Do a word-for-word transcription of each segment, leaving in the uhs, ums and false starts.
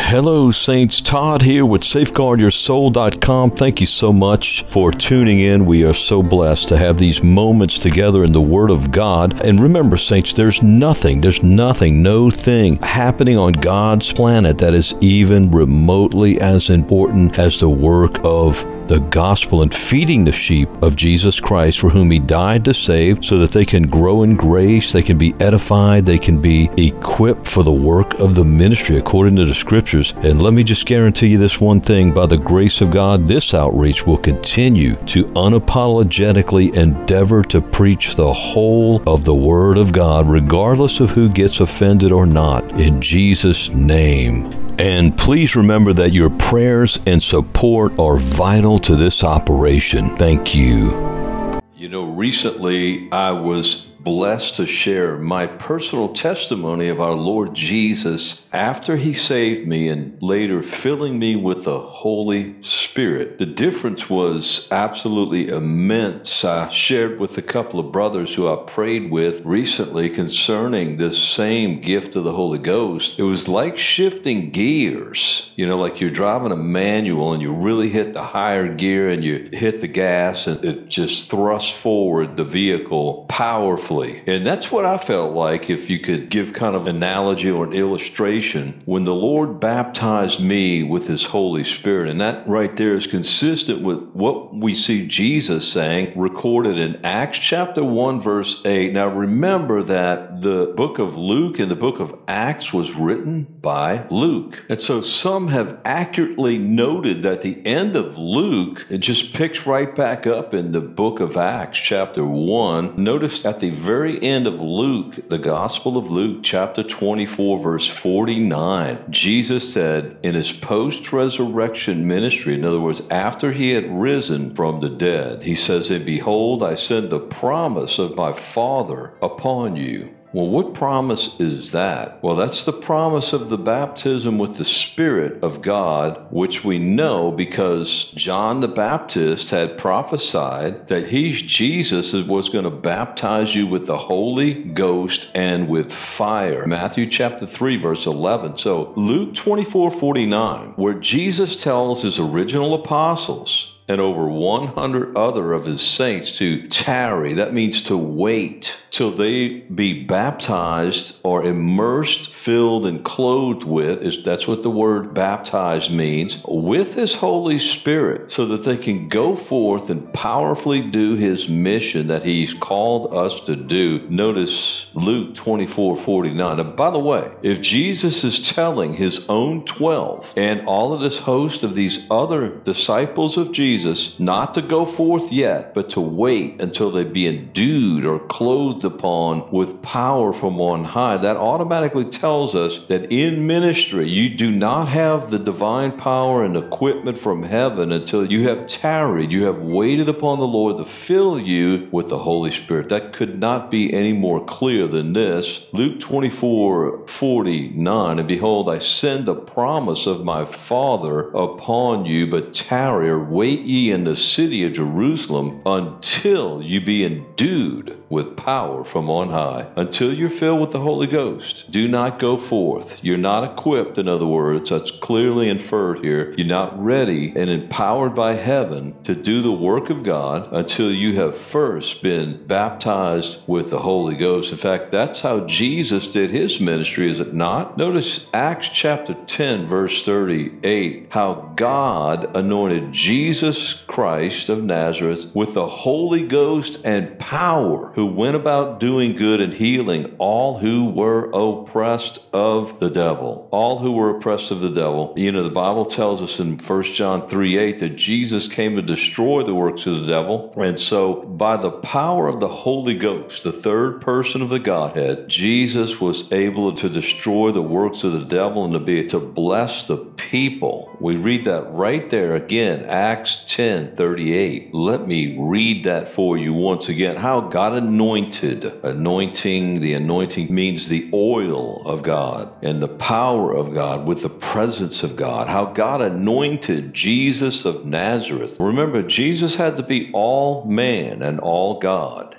Hello, Saints. Todd here with Safeguard Your Soul dot com. Thank you so much for tuning in. We are so blessed to have these moments together in the Word of God. And remember, Saints, there's nothing, there's nothing, no thing happening on God's planet that is even remotely as important as the work of the gospel and feeding the sheep of Jesus Christ, for whom He died to save, so that they can grow in grace, they can be edified, they can be equipped for the work of the ministry according to the Scriptures. And let me just guarantee you this one thing: by the grace of God, this outreach will continue to unapologetically endeavor to preach the whole of the Word of God, regardless of who gets offended or not, in Jesus' name. And please remember that your prayers and support are vital to this operation. Thank you. You know, recently I was blessed to share my personal testimony of our Lord Jesus after He saved me and later filling me with the Holy Spirit. The difference was absolutely immense. I shared with a couple of brothers who I prayed with recently concerning this same gift of the Holy Ghost. It was like shifting gears, you know, like you're driving a manual and you really hit the higher gear and you hit the gas and it just thrusts forward the vehicle powerfully. And that's what I felt like, if you could give kind of an analogy or an illustration, when the Lord baptized me with His Holy Spirit. And that right there is consistent with what we see Jesus saying, recorded in Acts chapter one, verse eight. Now remember that the book of Luke and the book of Acts was written by Luke. And so some have accurately noted that the end of Luke, it just picks right back up in the book of Acts chapter one. Notice at the very end of Luke, the Gospel of Luke, chapter twenty-four, verse forty-nine, Jesus said in His post-resurrection ministry, in other words, after He had risen from the dead, He says, "And behold, I send the promise of my Father upon you." Well, what promise is that? Well, that's the promise of the baptism with the Spirit of God, which we know because John the Baptist had prophesied that He's Jesus was going to baptize you with the Holy Ghost and with fire. Matthew chapter three, verse eleven. So Luke twenty-four forty-nine, where Jesus tells His original apostles and over one hundred other of His saints to tarry. That means to wait till they be baptized or immersed, filled, and clothed with, is that's what the word baptized means, with His Holy Spirit, so that they can go forth and powerfully do His mission that He's called us to do. Notice Luke twenty-four forty-nine. And by the way, if Jesus is telling His own twelve and all of this host of these other disciples of Jesus not to go forth yet, but to wait until they be endued or clothed upon with power from on high, that automatically tells us that in ministry you do not have the divine power and equipment from heaven until you have tarried, you have waited upon the Lord to fill you with the Holy Spirit. That could not be any more clear than this. Luke twenty-four forty-nine, "And behold, I send the promise of my Father upon you, but tarry or wait ye in the city of Jerusalem until you be endued with power from on high." Until you're filled with the Holy Ghost, do not go forth. You're not equipped, in other words. That's clearly inferred here. You're not ready and empowered by heaven to do the work of God until you have first been baptized with the Holy Ghost. In fact, that's how Jesus did His ministry, is it not? Notice Acts chapter ten, verse thirty-eight, how God anointed Jesus Christ of Nazareth with the Holy Ghost and power, who went about doing good and healing all who were oppressed of the devil. All who were oppressed of the devil. You know, the Bible tells us in First John three eight that Jesus came to destroy the works of the devil. And so by the power of the Holy Ghost, the third person of the Godhead, Jesus was able to destroy the works of the devil and to be to bless the people. We read that right there again, Acts ten thirty-eight. Let me read that for you once again. How God anointed, anointing, the anointing means the oil of God and the power of God with the presence of God. How God anointed Jesus of Nazareth. Remember, Jesus had to be all man and all God.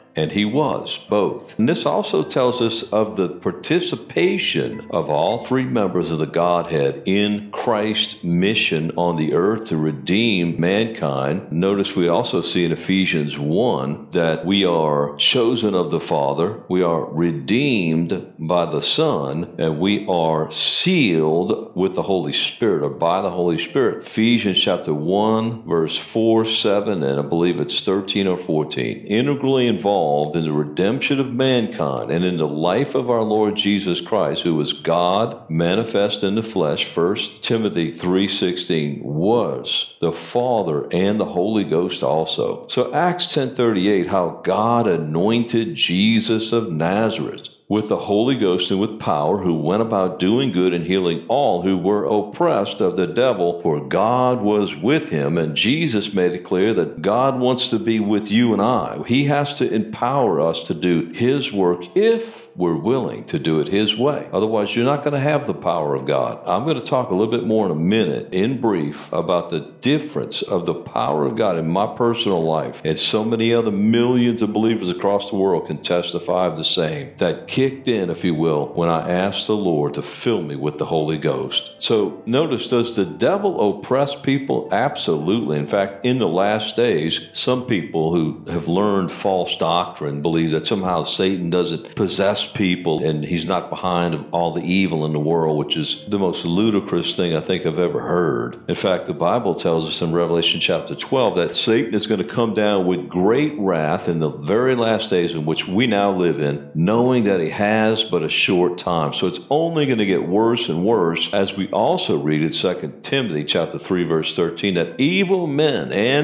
And he was both. And this also tells us of the participation of all three members of the Godhead in Christ's mission on the earth to redeem mankind. Notice we also see in Ephesians one that we are chosen of the Father, we are redeemed by the Son, and we are sealed with the Holy Spirit, or by the Holy Spirit. Ephesians chapter one, verse four, seven, and I believe it's thirteen or fourteen. Integrally involved in the redemption of mankind and in the life of our Lord Jesus Christ, who was God manifest in the flesh, First Timothy three sixteen, was the Father and the Holy Ghost also. So Acts ten thirty-eight, how God anointed Jesus of Nazareth with the Holy Ghost and with power, who went about doing good and healing all who were oppressed of the devil, for God was with him. And Jesus made it clear that God wants to be with you and I. He has to empower us to do his work if we're willing to do it his way. Otherwise, you're not going to have the power of God. I'm going to talk a little bit more in a minute, in brief, about the difference of the power of God in my personal life. And so many other millions of believers across the world can testify of the same. That kicked in, if you will, when I asked the Lord to fill me with the Holy Ghost. So notice, does the devil oppress people? Absolutely. In fact, in the last days, some people who have learned false doctrine believe that somehow Satan doesn't possess people and he's not behind all the evil in the world, which is the most ludicrous thing I think I've ever heard. In fact, the Bible tells us in Revelation chapter twelve that Satan is going to come down with great wrath in the very last days in which we now live in, knowing that he has but a short time. So it's only going to get worse and worse, as we also read in Second Timothy chapter three verse thirteen, that evil men and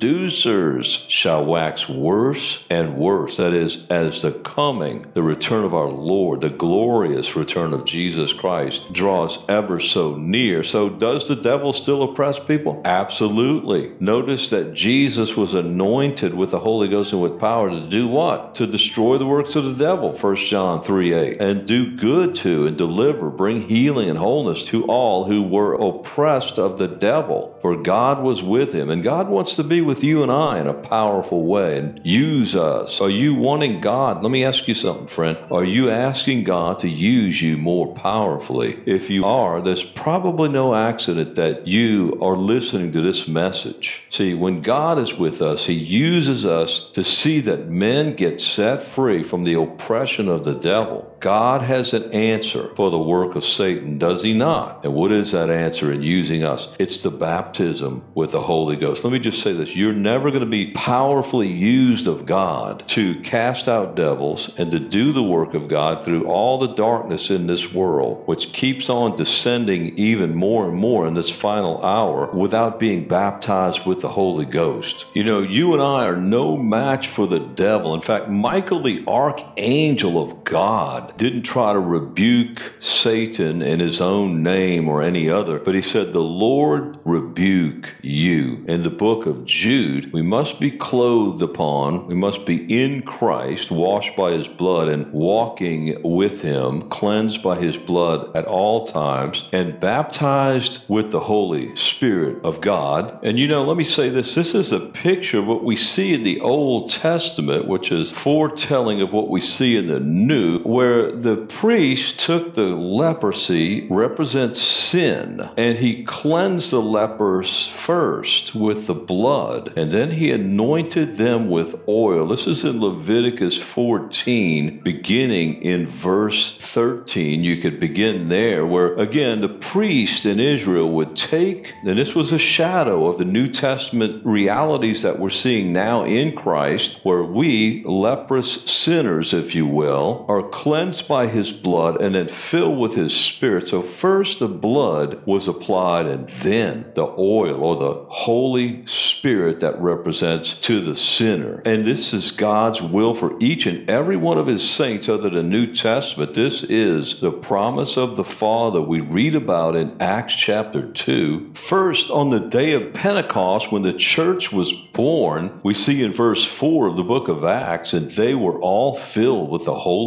seducers shall wax worse and worse. That is, as the coming, the return of our Lord, the glorious return of Jesus Christ, draws ever so near. So does the devil still oppress people? Absolutely. Notice that Jesus was anointed with the Holy Ghost and with power to do what? To destroy the works of the devil, First John three eight, and do good to and deliver, bring healing and wholeness to all who were oppressed of the devil, for God was with him. And God wants to be with you and I in a powerful way and use us. Are you wanting God? Let me ask you something, friend. Are you asking God to use you more powerfully? If you are, there's probably no accident that you are listening to this message. See, when God is with us, he uses us to see that men get set free from the oppression of the devil. God has an answer for the work of Satan, does he not? And what is that answer in using us? It's the baptism with the Holy Ghost. Let me just say this. You're never going to be powerfully used of God to cast out devils and to do the work of God through all the darkness in this world, which keeps on descending even more and more in this final hour, without being baptized with the Holy Ghost. You know, you and I are no match for the devil. In fact, Michael the archangel of God didn't try to rebuke Satan in his own name or any other, but he said, the Lord rebuke you. In the book of Jude, we must be clothed upon, we must be in Christ, washed by his blood and walking with him, cleansed by his blood at all times, and baptized with the Holy Spirit of God. And you know, let me say this, this is a picture of what we see in the Old Testament, which is foretelling of what we see in the New, where the priest took the leprosy, represents sin, and he cleansed the lepers first with the blood, and then he anointed them with oil. This is in Leviticus fourteen, beginning in verse thirteen. You could begin there, where again the priest in Israel would take, and this was a shadow of the New Testament realities that we're seeing now in Christ, where we, leprous sinners, if you will, are cleansed by his blood and then filled with his Spirit. So first the blood was applied, and then the oil, or the Holy Spirit, that represents to the sinner. And this is God's will for each and every one of his saints under the New Testament. This is the promise of the Father we read about in Acts chapter two. First, on the day of Pentecost, when the church was born, we see in verse four of the book of Acts, and they were all filled with the Holy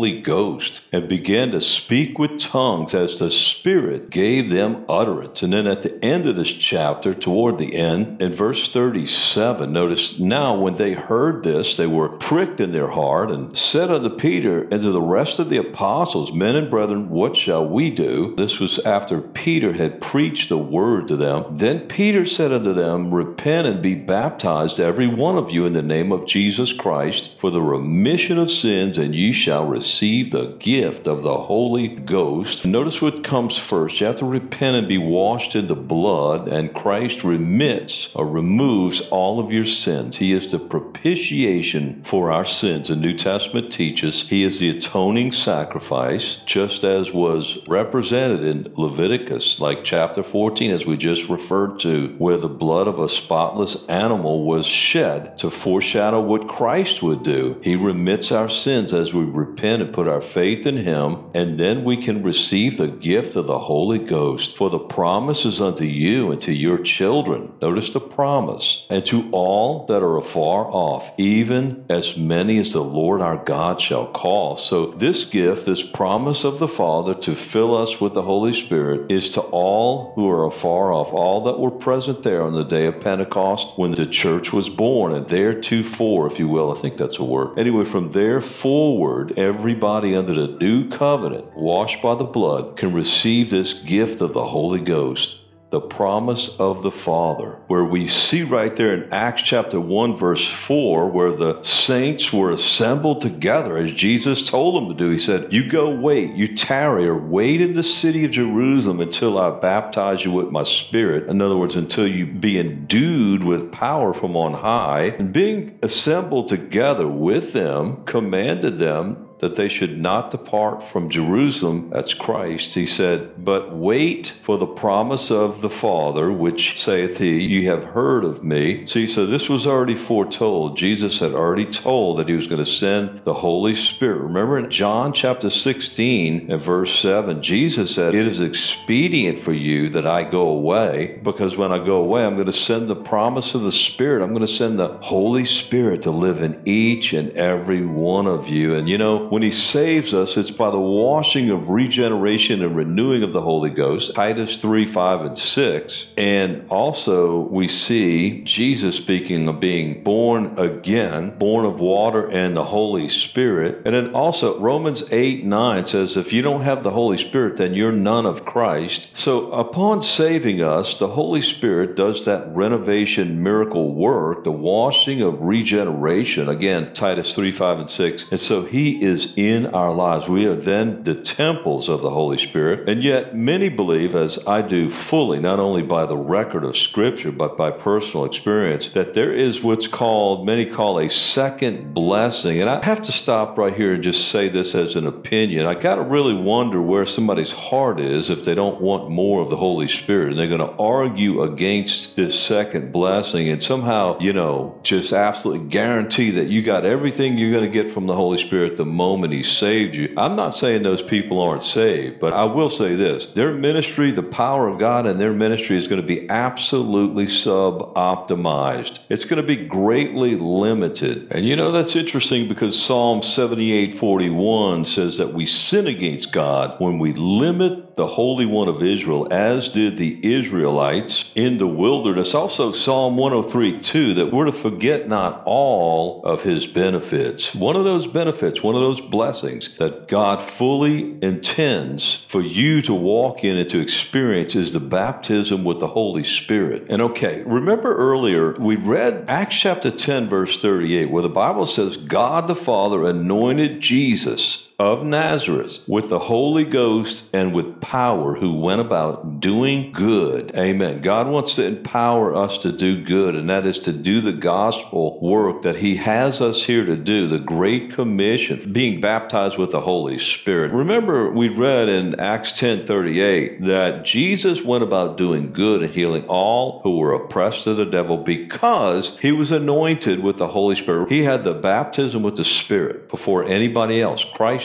Holy Ghost and began to speak with tongues as the Spirit gave them utterance. And then at the end of this chapter, toward the end, in verse thirty-seven, notice, now when they heard this, they were pricked in their heart and said unto Peter and to the rest of the apostles, men and brethren, what shall we do? This was after Peter had preached the word to them. Then Peter said unto them, repent and be baptized, every one of you, in the name of Jesus Christ, for the remission of sins, and ye shall receive the gift of the Holy Ghost. Notice what comes first. You have to repent and be washed in the blood, and Christ remits or removes all of your sins. He is the propitiation for our sins. The New Testament teaches he is the atoning sacrifice, just as was represented in Leviticus, like chapter fourteen, as we just referred to, where the blood of a spotless animal was shed to foreshadow what Christ would do. He remits our sins as we repent and put our faith in him, and then we can receive the gift of the Holy Ghost. For the promise is unto you and to your children. Notice the promise. And to all that are afar off, even as many as the Lord our God shall call. So this gift, this promise of the Father to fill us with the Holy Spirit, is to all who are afar off, all that were present there on the day of Pentecost when the church was born, and theretofore, if you will, I think that's a word. Anyway, from there forward, everybody under the new covenant, washed by the blood, can receive this gift of the Holy Ghost, the promise of the Father, where we see right there in Acts chapter one, verse four, where the saints were assembled together as Jesus told them to do. He said, you go wait, you tarry or wait in the city of Jerusalem until I baptize you with my Spirit. In other words, until you be endued with power from on high. And being assembled together with them, commanded them that they should not depart from Jerusalem, that's Christ. He said, but wait for the promise of the Father, which saith he, ye have heard of me. See, so this was already foretold. Jesus had already told that he was going to send the Holy Spirit. Remember in John chapter sixteen and verse seven, Jesus said, it is expedient for you that I go away, because when I go away, I'm going to send the promise of the Spirit. I'm going to send the Holy Spirit to live in each and every one of you. And you know, when he saves us, it's by the washing of regeneration and renewing of the Holy Ghost, Titus three, five, and six. And also we see Jesus speaking of being born again, born of water and the Holy Spirit. And then also Romans eight, nine says, if you don't have the Holy Spirit, then you're none of Christ. So upon saving us, the Holy Spirit does that renovation miracle work, the washing of regeneration. Again, Titus three, five, and six. And so he is in our lives. We are then the temples of the Holy Spirit. And yet many believe, as I do fully, not only by the record of Scripture, but by personal experience, that there is what's called, many call a second blessing. And I have to stop right here and just say this as an opinion. I got to really wonder where somebody's heart is if they don't want more of the Holy Spirit. And they're going to argue against this second blessing and somehow, you know, just absolutely guarantee that you got everything you're going to get from the Holy Spirit the moment he saved you. I'm not saying those people aren't saved, but I will say this. Their ministry, the power of God in their ministry is going to be absolutely sub-optimized. It's going to be greatly limited. And you know, that's interesting because Psalm seventy-eight forty-one says that we sin against God when we limit the Holy One of Israel, as did the Israelites in the wilderness. Also, Psalm one oh three two, that we're to forget not all of his benefits. One of those benefits, one of those blessings that God fully intends for you to walk in and to experience is the baptism with the Holy Spirit. And okay, remember earlier we read Acts chapter ten, verse thirty-eight, where the Bible says God the Father anointed Jesus of Nazareth with the Holy Ghost and with power, who went about doing good. Amen. God wants to empower us to do good, and that is to do the gospel work that he has us here to do, the Great Commission, being baptized with the Holy Spirit. Remember, we read in Acts ten thirty-eight that Jesus went about doing good and healing all who were oppressed of the devil because he was anointed with the Holy Spirit. He had the baptism with the Spirit before anybody else. Christ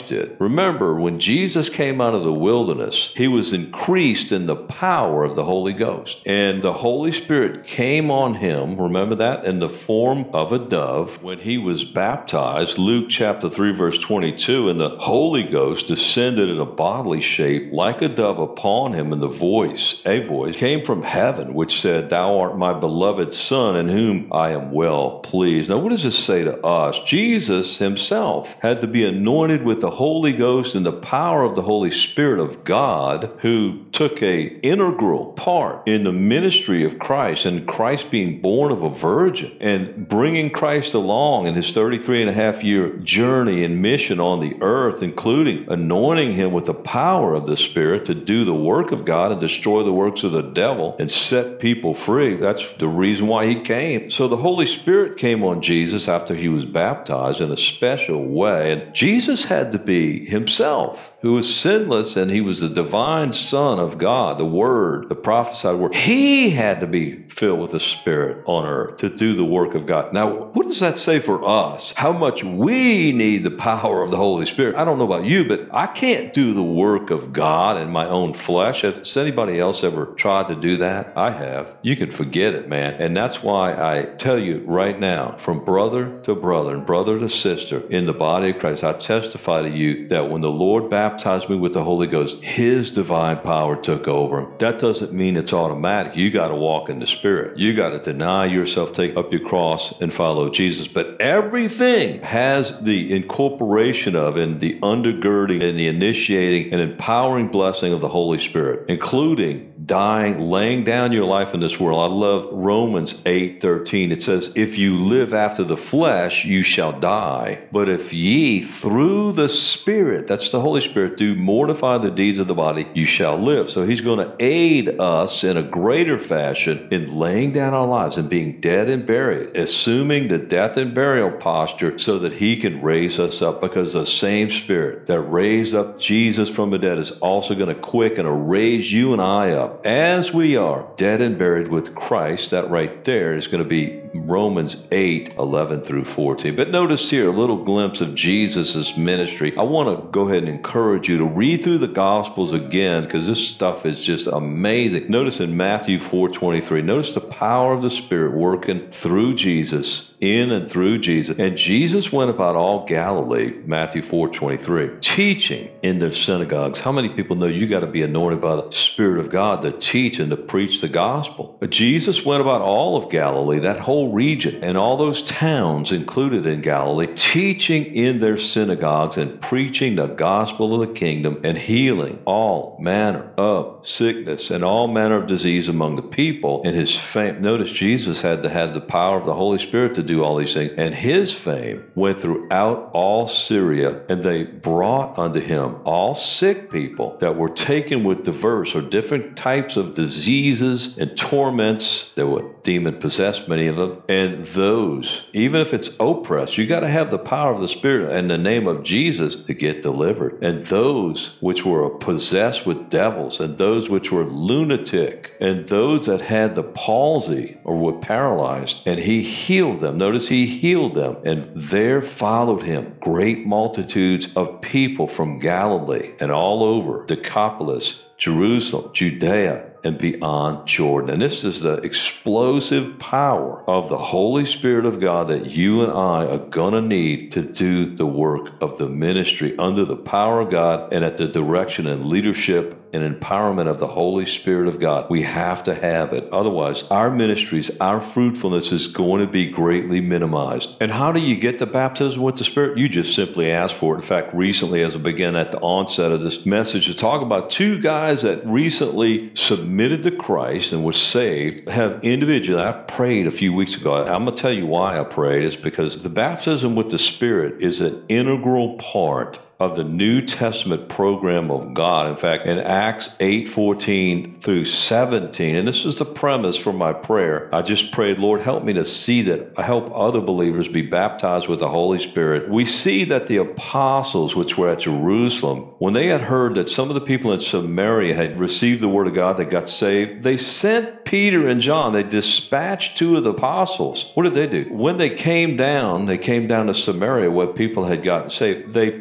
did. Remember, when Jesus came out of the wilderness, he was increased in the power of the Holy Ghost. And the Holy Spirit came on him, remember that, in the form of a dove. When he was baptized, Luke chapter three, verse twenty-two, and the Holy Ghost descended in a bodily shape like a dove upon him, and the voice, a voice, came from heaven, which said, "Thou art my beloved Son, in whom I am well pleased." Now, what does this say to us? Jesus himself had to be anointed with the Holy Ghost and the power of the Holy Spirit of God, who took a integral part in the ministry of Christ, and Christ being born of a virgin and bringing Christ along in his thirty-three and a half year journey and mission on the earth, including anointing him with the power of the Spirit to do the work of God and destroy the works of the devil and set people free. That's the reason why he came. So the Holy Spirit came on Jesus after he was baptized in a special way. And Jesus had to be himself, who was sinless, and he was the divine Son of God, the Word, the prophesied Word. He had to be filled with the Spirit on earth to do the work of God. Now, what does that say for us? How much we need the power of the Holy Spirit? I don't know about you, but I can't do the work of God in my own flesh. Has anybody else ever tried to do that? I have. You can forget it, man. And that's why I tell you right now, from brother to brother and brother to sister in the body of Christ, I testify to you that when the Lord baptized me with the Holy Ghost, his divine power took over. That doesn't mean it's automatic. You got to walk in the Spirit. You got to deny yourself, take up your cross, and follow Jesus. But everything has the incorporation of and the undergirding and the initiating and empowering blessing of the Holy Spirit, including dying, laying down your life in this world. I love Romans eight thirteen. It says, "If you live after the flesh, you shall die. But if ye through the Spirit," that's the Holy Spirit, "do mortify the deeds of the body, you shall live." So he's going to aid us in a greater fashion in laying down our lives and being dead and buried, assuming the death and burial posture so that he can raise us up, because the same Spirit that raised up Jesus from the dead is also going to quicken or raise you and I up as we are dead and buried with Christ. That right there is going to be Romans eight eleven through fourteen. But notice here a little glimpse of Jesus' ministry. I want to go ahead and encourage you to read through the Gospels again, because this stuff is just amazing. Notice in Matthew four twenty-three, notice the power of the Spirit working through Jesus, in and through Jesus. And Jesus went about all Galilee, Matthew four twenty-three, teaching in their synagogues. How many people know you got to be anointed by the Spirit of God to teach and to preach the gospel? But Jesus went about all of Galilee, that whole region, and all those towns included in Galilee, teaching in their synagogues and preaching the gospel of the kingdom and healing all manner of sickness and all manner of disease among the people. And his fame, notice Jesus had to have the power of the Holy Spirit to do all these things, and his fame went throughout all Syria, and they brought unto him all sick people that were taken with diverse or different types of diseases and torments. They were demon possessed, many of them. And those, even if it's oppressed, you got to have the power of the Spirit and the name of Jesus to get delivered. And those which were possessed with devils, and those which were lunatic, and those that had the palsy or were paralyzed, and he healed them. Notice he healed them. And there followed him great multitudes of people from Galilee and all over Decapolis, Jerusalem, Judea, and beyond Jordan. And this is the explosive power of the Holy Spirit of God that you and I are going to need to do the work of the ministry under the power of God and at the direction and leadership and empowerment of the Holy Spirit of God. We have to have it. Otherwise, our ministries, our fruitfulness is going to be greatly minimized. And how do you get the baptism with the Spirit? You just simply ask for it. In fact, recently, as I began at the onset of this message to talk about two guys that recently submitted to Christ and were saved, have individually, I prayed a few weeks ago. I'm going to tell you why I prayed. It's because the baptism with the Spirit is an integral part of the New Testament program of God. In fact, in Acts eight fourteen through seventeen, and this is the premise for my prayer, I just prayed, Lord, help me to see that, help other believers be baptized with the Holy Spirit. We see that the apostles, which were at Jerusalem, when they had heard that some of the people in Samaria had received the word of God, they got saved, they sent Peter and John. They dispatched two of the apostles. What did they do? When they came down, they came down to Samaria where people had gotten saved. They prayed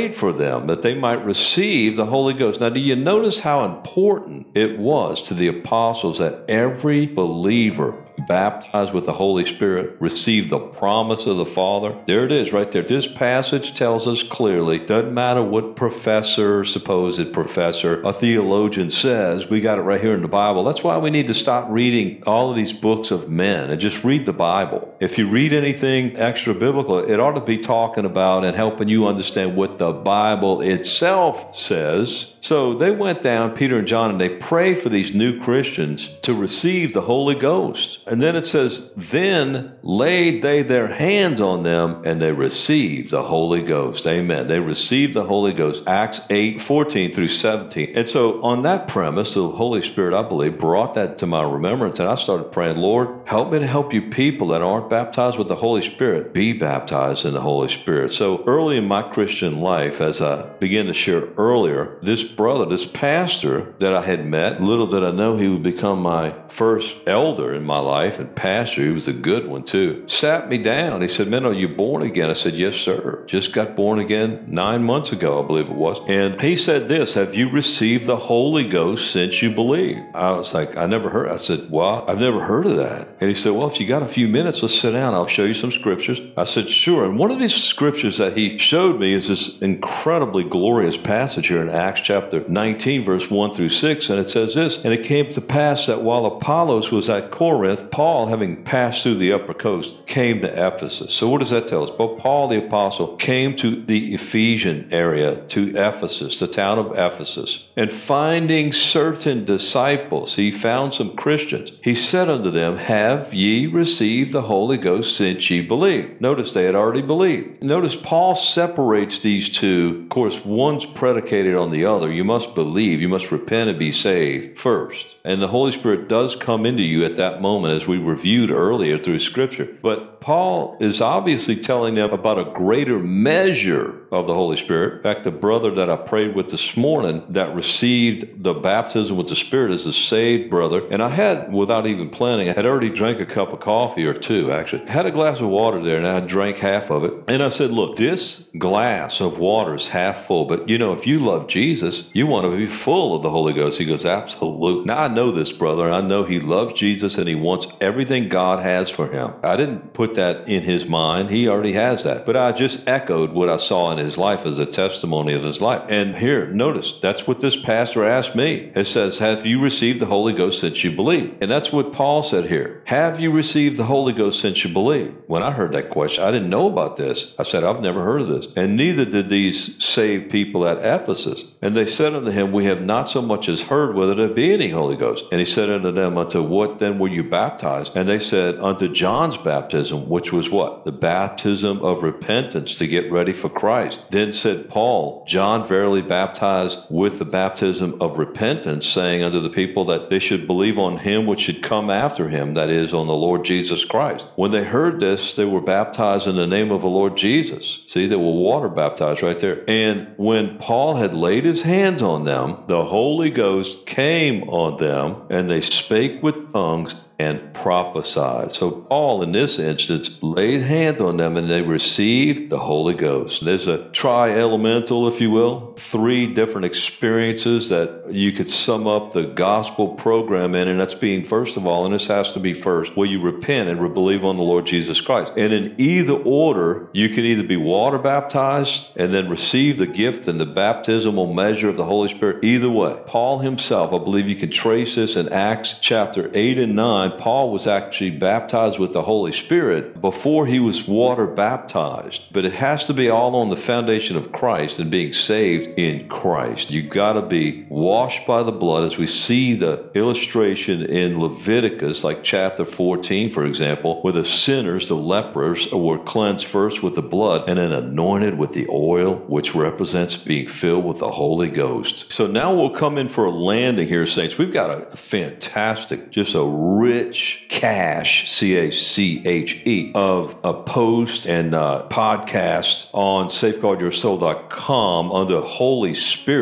prayed for them that they might receive the Holy Ghost. Now, do you notice how important it was to the apostles that every believer baptized with the Holy Spirit received the promise of the Father? There it is right there. This passage tells us clearly, doesn't matter what professor, supposed professor, a theologian says, we got it right here in the Bible. That's why we need to stop reading all of these books of men and just read the Bible. If you read anything extra biblical, it ought to be talking about and helping you understand what the Bible itself says. So they went down, Peter and John, and they prayed for these new Christians to receive the Holy Ghost. And then it says, then laid they their hands on them and they received the Holy Ghost. Amen. They received the Holy Ghost. Acts eight, fourteen through seventeen. And so on that premise, the Holy Spirit, I believe, brought that to my remembrance. And I started praying, Lord, help me to help you people that aren't baptized with the Holy Spirit be baptized in the Holy Spirit. So early in my Christian life, as I began to share earlier, this brother, this pastor that I had met, little did I know he would become my first elder in my life and pastor. He was a good one too. Sat me down. He said, man, are you born again? I said, yes, sir. Just got born again nine months ago, I believe it was. And he said this, have you received the Holy Ghost since you believe? I was like, I never heard. I said, well, I've never heard of that. And he said, well, if you got a few minutes, let's sit down. I'll show you some scriptures. I said, sure. And one of these scriptures that he showed me is this incredibly glorious passage here in Acts chapter nineteen, verse one through six. And it says this, and it came to pass that while Apollos was at Corinth, Paul, having passed through the upper coast, came to Ephesus. So what does that tell us? But Paul the apostle came to the Ephesian area, to Ephesus, the town of Ephesus, and finding certain disciples, he found some Christians. He said unto them, have ye received the Holy Ghost since ye believed? Notice they had already believed. Notice Paul separates these two. Of course, one's predicated on the other. You must believe, you must repent and be saved first. And the Holy Spirit does come into you at that moment, as we reviewed earlier through Scripture. But Paul is obviously telling them about a greater measure of the Holy Spirit. In fact, the brother that I prayed with this morning that received the baptism with the Spirit is a saved brother. And I had, without even planning, I had already drank a cup of coffee or two, actually. I had a glass of water there, and I drank half of it. And I said, look, this glass of water is half full. But, you know, if you love Jesus, you want to be full of the Holy Ghost. He goes, absolutely. Now, I know this brother. I know he loves Jesus, and he wants everything God has for him. I didn't put that in his mind. He already has that. But I just echoed what I saw in his life as a testimony of his life. And here, notice, that's what this pastor asked me. It says, have you received the Holy Ghost since you believe? And that's what Paul said here. Have you received the Holy Ghost since you believe? When I heard that question, I didn't know about this. I said, I've never heard of this. And neither did these saved people at Ephesus. And they said unto him, we have not so much as heard whether there be any Holy Ghost. And he said unto them, unto what then were you baptized? And they said, unto John's baptism, which was what? The baptism of repentance to get ready for Christ. Then said Paul, John verily baptized with the baptism of repentance, saying unto the people that they should believe on him which should come after him, that is, on the Lord Jesus Christ. When they heard this, they were baptized in the name of the Lord Jesus. See, they were water baptized right there. And when Paul had laid his hands on them, the Holy Ghost came on them, and they spake with tongues and prophesied. So Paul, in this instance, laid hands on them and they received the Holy Ghost. There's a tri-elemental, if you will, three different experiences that you could sum up the gospel program in, and that's being, first of all, and this has to be first, where you repent and believe on the Lord Jesus Christ. And in either order, you can either be water baptized and then receive the gift and the baptismal measure of the Holy Spirit. Either way, Paul himself, I believe you can trace this in Acts chapter eight and nine, Paul was actually baptized with the Holy Spirit before he was water baptized. But it has to be all on the foundation of Christ and being saved in Christ. You got to be washed by the blood, as we see the illustration in Leviticus, like chapter fourteen, for example, where the sinners, the lepers, were cleansed first with the blood and then anointed with the oil, which represents being filled with the Holy Ghost. So now we'll come in for a landing here, saints. We've got a fantastic, just a rich Rich cache, C A C H E, of a post and uh, podcast on safeguard your soul dot com under Holy Spirit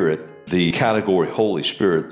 the category Holy Spirit,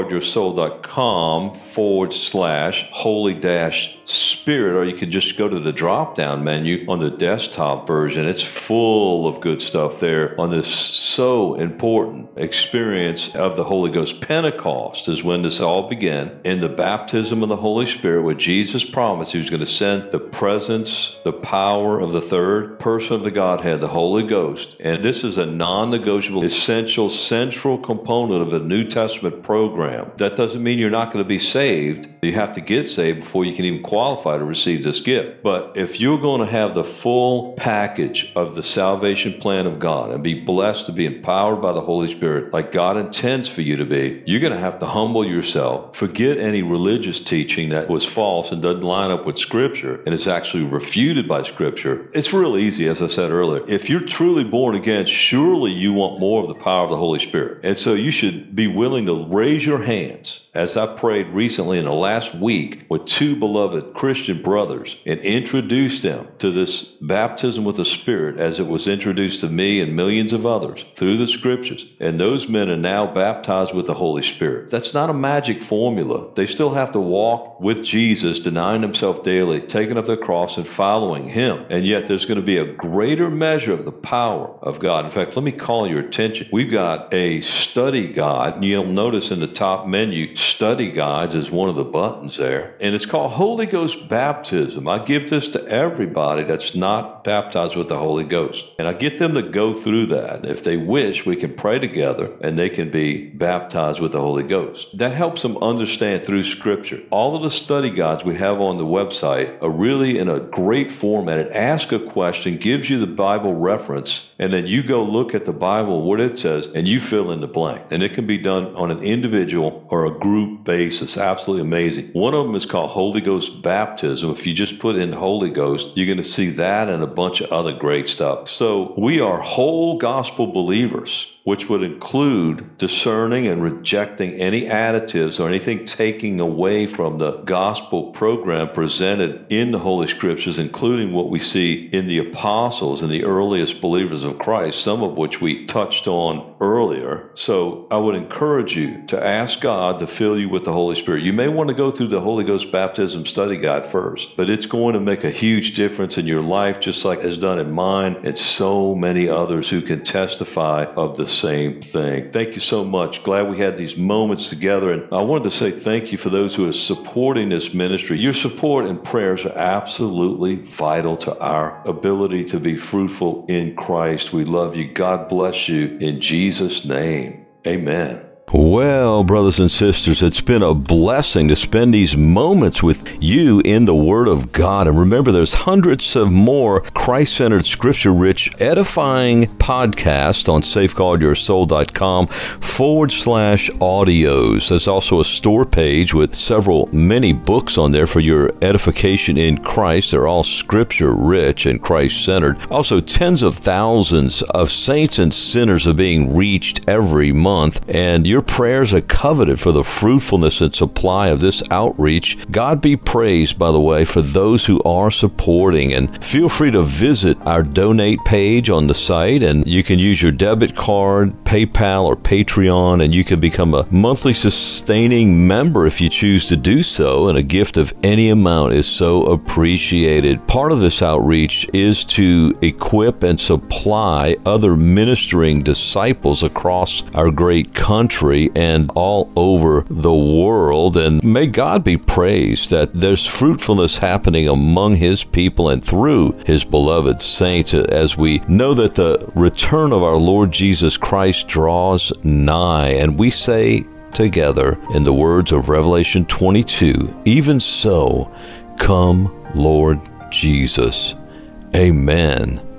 safeguardyoursoul.com forward slash holy dash spirit, or you can just go to the drop-down menu on the desktop version. It's full of good stuff there on this so important experience of the Holy Ghost. Pentecost is when this all began, in the baptism of the Holy Spirit, where Jesus promised he was going to send the presence, the power of the third person of the Godhead, the Holy Ghost. And this is a non-negotiable, essential, central component of the New Testament program. That doesn't mean you're not going to be saved. You have to get saved before you can even qualify to receive this gift. But if you're going to have the full package of the salvation plan of God and be blessed to be empowered by the Holy Spirit like God intends for you to be, you're going to have to humble yourself, forget any religious teaching that was false and doesn't line up with Scripture and is actually refuted by Scripture. It's real easy, as I said earlier. If you're truly born again, surely you want more of the power of the Holy Spirit. And so you should be willing to raise your hands, as I prayed recently in the last week with two beloved Christian brothers and introduced them to this baptism with the Spirit as it was introduced to me and millions of others through the Scriptures. And those men are now baptized with the Holy Spirit. That's not a magic formula. They still have to walk with Jesus, denying themselves daily, taking up their cross and following Him. And yet there's going to be a greater measure of the power of God. In fact, let me call your attention. We've got a study guide, and you'll notice in the top menu, study guides is one of the buttons there, and it's called Holy Ghost Baptism. I give this to everybody that's not baptized with the Holy Ghost, and I get them to go through that. If they wish, we can pray together and they can be baptized with the Holy Ghost. That helps them understand through Scripture. All of the study guides we have on the website are really in a great format. It asks a question, gives you the Bible reference, and then you go look at the Bible, what it says, and you fill in the blank. And it can be done on an individual or a group basis. Absolutely amazing. One of them is called Holy Ghost Baptism. If you just put in Holy Ghost, you're going to see that and a bunch of other great stuff. So we are whole gospel believers, which would include discerning and rejecting any additives or anything taking away from the gospel program presented in the Holy Scriptures, including what we see in the apostles and the earliest believers of Christ, some of which we touched on earlier. So I would encourage you to ask God to fill you with the Holy Spirit. You may want to go through the Holy Ghost Baptism Study Guide first, but it's going to make a huge difference in your life, just like it's done in mine and so many others who can testify of the same thing. Thank you so much. Glad we had these moments together. And I wanted to say thank you for those who are supporting this ministry. Your support and prayers are absolutely vital to our ability to be fruitful in Christ. We love you. God bless you. In Jesus' name, amen. Well, brothers and sisters, it's been a blessing to spend these moments with you in the Word of God. And remember, there's hundreds of more Christ-centered, Scripture-rich, edifying podcasts on safeguardyoursoul.com forward slash audios. There's also a store page with several, many books on there for your edification in Christ. They're all Scripture-rich and Christ-centered. Also, tens of thousands of saints and sinners are being reached every month, and your prayers are coveted for the fruitfulness and supply of this outreach. God be praised, by the way, for those who are supporting. And feel free to visit our donate page on the site, and you can use your debit card, PayPal, or Patreon, and you can become a monthly sustaining member if you choose to do so, and a gift of any amount is so appreciated. Part of this outreach is to equip and supply other ministering disciples across our great country and all over the world. And may God be praised that there's fruitfulness happening among His people and through His beloved saints, as we know that the return of our Lord Jesus Christ draws nigh. And we say together in the words of Revelation twenty-two, even so, come, Lord Jesus. Amen.